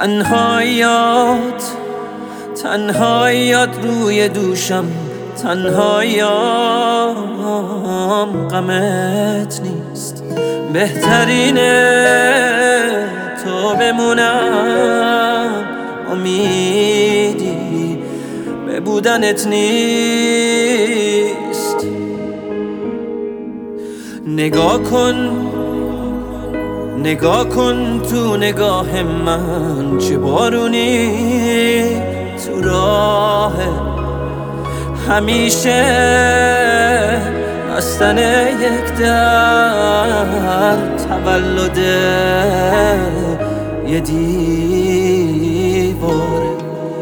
تنهاییات روی دوشم، تنهاییام غمت نیست. بهترینه تو بمونم، امیدی به بودنت نیست. نگاه کن تو نگاه من، چه بارونی تو راه. همیشه بستن یک در تولد یه دیواره.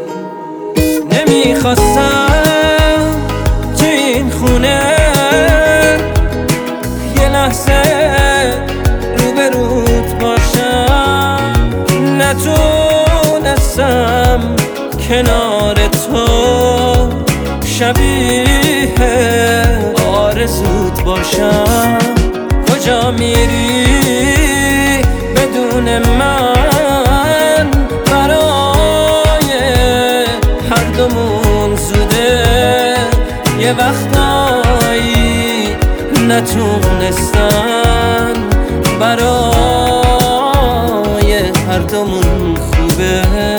نمیخواستم تو این خونه یه لحظه روبروت باشم، نتونستم کنار تو شبیه آرزوت باشم. کجا میری بدون من؟ برای هر دومون زوده. یه وقتایی نتونستن برای هر دومون خوبه.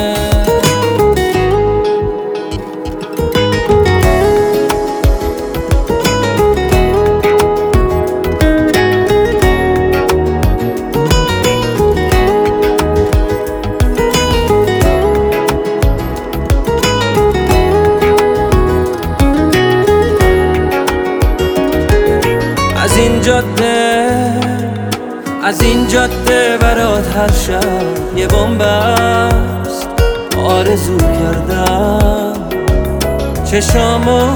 از این جاده برات هر شب یه بمبست. آرزو کردم چشامو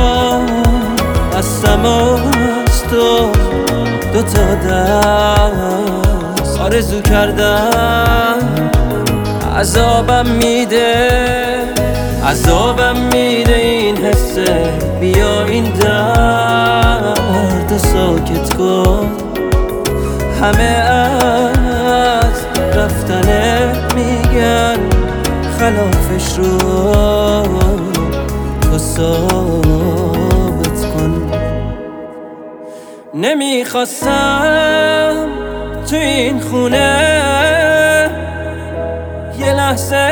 بستم از تو دوتا دست. آرزو کردم عذابم میده این حسه. بیا این درد ساکت کن. همه از رفتنت میگن، خلافش رو تو ثابت کن. نمیخواستم تو این خونه یه لحظه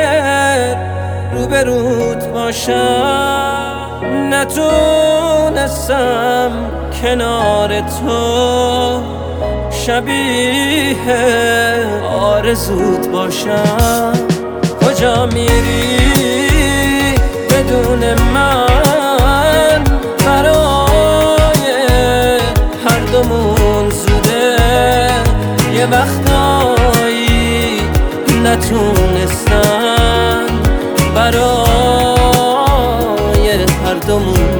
روبروت باشم، نتونستم کنار تو شبیه آرزوت باشم. کجا میری بدون من؟ برای هر دومون زوده. یه وقتایی نتونستن برای هر دومون